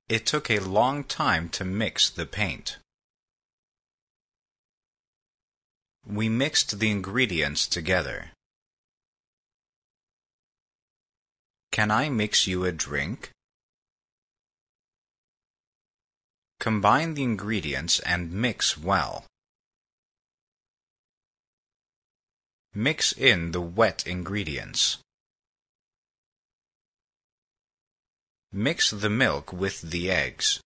It took a long time to mix the paint. We mixed the ingredients together. Can I mix you a drink? Combine the ingredients and mix well. Mix in the wet ingredients. Mix the milk with the eggs.